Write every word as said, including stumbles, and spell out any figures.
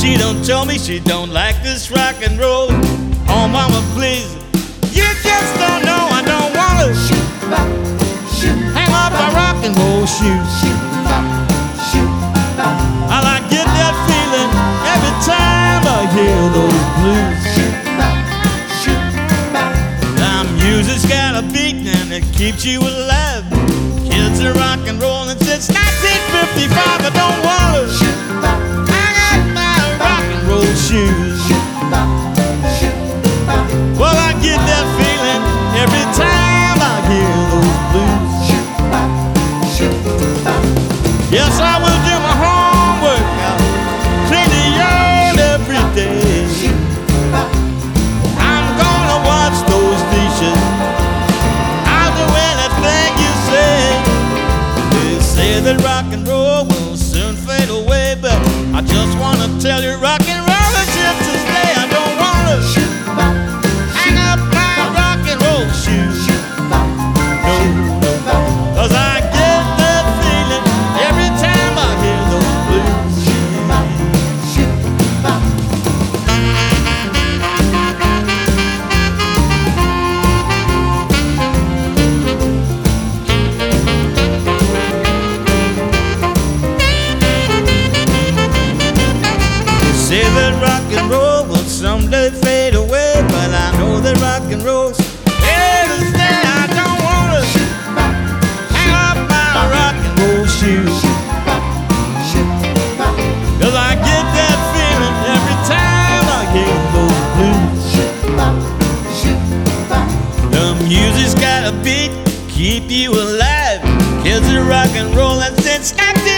She done told me she don't like this rock and roll. Oh mama, please, you just don't know. I don't wanna hang up my rock and roll shoes. I like get that feeling every time I hear those blues. Now music's got a beat and it keeps you alive. Kids are rock and rollin' since nineteen fifty-five. I don't wanna hang up my rock and roll shoes. Well, I get that feeling every time I hear those blues. Yes, I will do my homework, I'll clean the yard every day. I'm gonna watch those dishes, I'll do anything you say. They say that rock and roll will soon fade away, but I just wanna tell you rock and roll is here to stay. I don't wanna hang up my rock and roll shoes. No, no, 'cause I get that feeling every time I hear those blues. Say that rock and roll will someday fade away, but I know that rock and roll's here to stay. I don't wanna hang up my rock and roll shoes, 'cause I get that feeling every time I hear those blues. The music's got a beat, keep you alive. Kids are rock and rollin' since nineteen